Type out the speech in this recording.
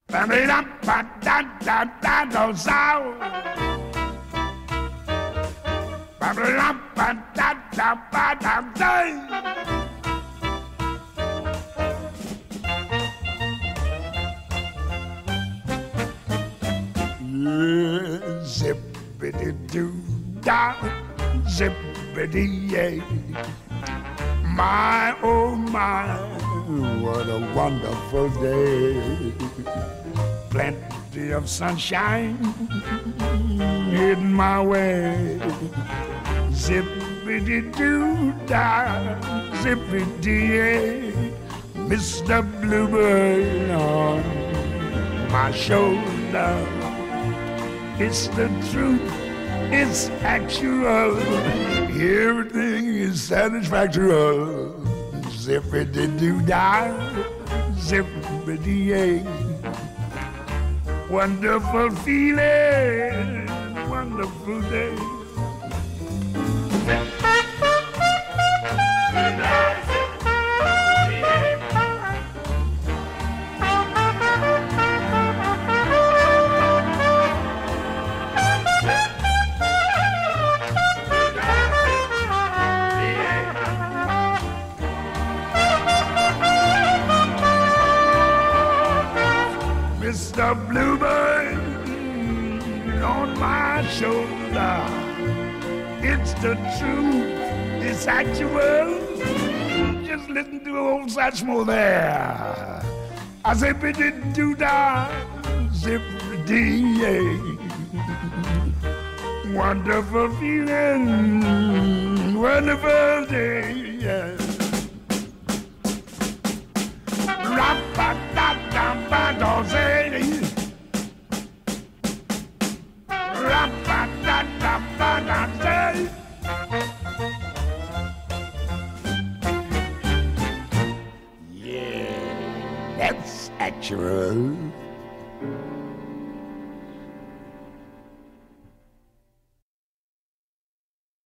Zippity-doo-dah, zippity-yay. My, oh my, what a wonderful day. Plenty of sunshine heading my way. Zippity-doo-dah, zippity-yay. Mr. Bluebird on my shoulder. It's the truth, it's actual. Everything is satisfactory. Zippity-doo-dah, zippity-yay. Wonderful feeling, wonderful day. Mr. Bluebird on my shoulder. It's the truth, it's actual. Just listen to old Satchmo there. I zippity-doo-dah, zippity-yay. Wonderful feeling, wonderful day, yeah. Yeah, that's actual.